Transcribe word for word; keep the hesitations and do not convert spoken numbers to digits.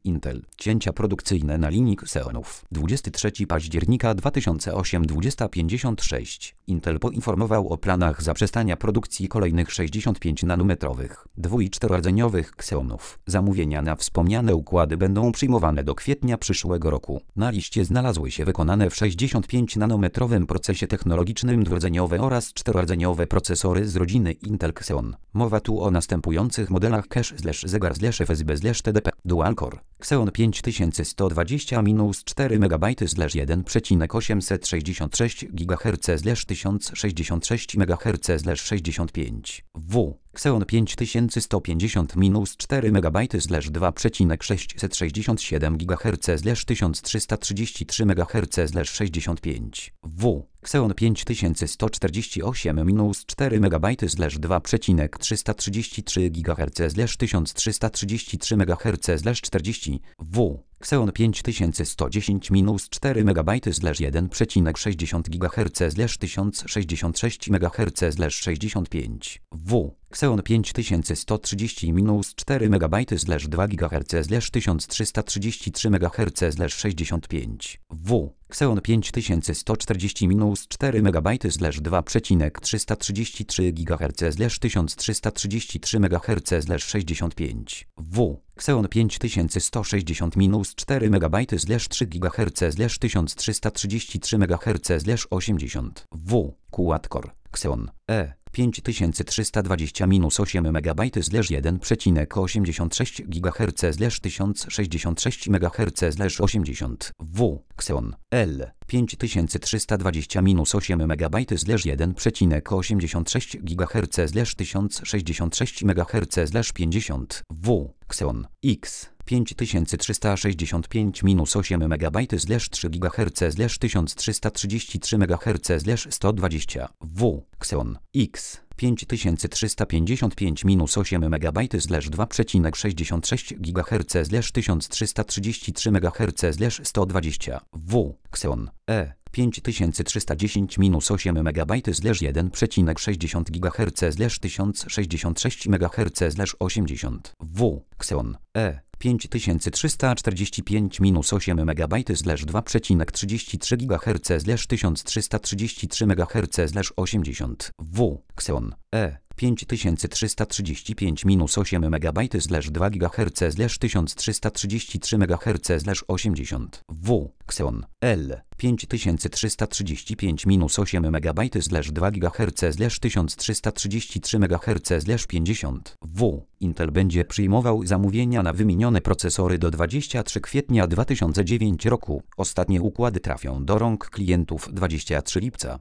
Intel. Cięcia produkcyjne na linii Xeonów. dwudziestego trzeciego października dwa tysiące ósmego dwudziesta pięćdziesiąt sześć. Intel poinformował o planach zaprzestania produkcji kolejnych sześćdziesiąt pięć nanometrowych, dwu- i czterordzeniowych Xeonów. Zamówienia na wspomniane układy będą przyjmowane do kwietnia przyszłego roku. Na liście znalazły się wykonane w sześćdziesiąt pięć nanometrowym procesie technologicznym dwurdzeniowe oraz czterodzeniowe procesory z rodziny Intel Xeon. Mowa tu o następujących modelach cache/zegar/F S B/T D P Dual Core Xeon pięć tysięcy sto dwadzieścia cztery megabajty/jeden przecinek osiemset sześćdziesiąt sześć gigaherca/tysiąc sześćdziesiąt sześć megaherca/sześćdziesiąt pięć W Xeon pięć tysięcy sto pięćdziesiąt cztery megabajty/dwa przecinek sześćset sześćdziesiąt siedem gigaherca/tysiąc trzysta trzydzieści trzy megaherca/sześćdziesiąt pięć W Xeon pięć tysięcy sto czterdzieści osiem cztery megabajty/dwa przecinek trzysta trzydzieści trzy gigaherca/tysiąc trzysta trzydzieści trzy megaherca/czterdzieści W Xeon pięć tysięcy sto dziesięć cztery megabajty/jeden przecinek sześćdziesiąt gigaherca/tysiąc sześćdziesiąt sześć megaherca/sześćdziesiąt pięć W Xeon pięć tysięcy sto trzydzieści cztery megabajty/dwa gigaherca/tysiąc trzysta trzydzieści trzy megaherca/sześćdziesiąt pięć W Xeon pięć tysięcy sto czterdzieści cztery megabajty/dwa przecinek trzysta trzydzieści trzy gigaherca/tysiąc trzysta trzydzieści trzy megaherca/sześćdziesiąt pięć W Xeon pięć tysięcy sto sześćdziesiąt cztery megabajty/trzy gigaherca/tysiąc trzysta trzydzieści trzy megaherca/osiemdziesiąt W Quad-Core Xeon E pięć tysięcy trzysta dwadzieścia osiem megabajty/jeden przecinek osiemdziesiąt sześć gigaherca/tysiąc sześćdziesiąt sześć megaherca/osiemdziesiąt W Xeon L pięć tysięcy trzysta dwadzieścia osiem megabajty/jeden przecinek osiemdziesiąt sześć gigaherca/tysiąc sześćdziesiąt sześć megaherca/pięćdziesiąt W Xeon X pięć tysięcy trzysta sześćdziesiąt pięć osiem megabajty/trzy gigaherca/tysiąc trzysta trzydzieści trzy megaherca/sto dwadzieścia W Xeon X pięć tysięcy trzysta pięćdziesiąt pięć osiem megabajty/dwa przecinek sześćdziesiąt sześć gigaherca/tysiąc trzysta trzydzieści trzy megaherca/sto dwadzieścia W Xeon E pięć tysięcy trzysta dziesięć osiem megabajty/jeden przecinek sześćdziesiąt gigaherca/tysiąc sześćdziesiąt sześć megaherca/osiemdziesiąt W Xeon E pięć tysięcy trzysta czterdzieści pięć osiem megabajty/dwa przecinek trzydzieści trzy gigaherca/tysiąc trzysta trzydzieści trzy megaherca/osiemdziesiąt W Xeon E pięć tysięcy trzysta trzydzieści pięć osiem megabajty/dwa gigaherca/tysiąc trzysta trzydzieści trzy megaherca/osiemdziesiąt W Xeon L pięć tysięcy trzysta trzydzieści pięć osiem megabajty/dwa gigaherca/tysiąc trzysta trzydzieści trzy megaherca/pięćdziesiąt W Intel będzie przyjmował zamówienia na wymienione procesory do dwudziestego trzeciego kwietnia dwa tysiące dziewiątego roku. Ostatnie układy trafią do rąk klientów dwudziestego trzeciego lipca.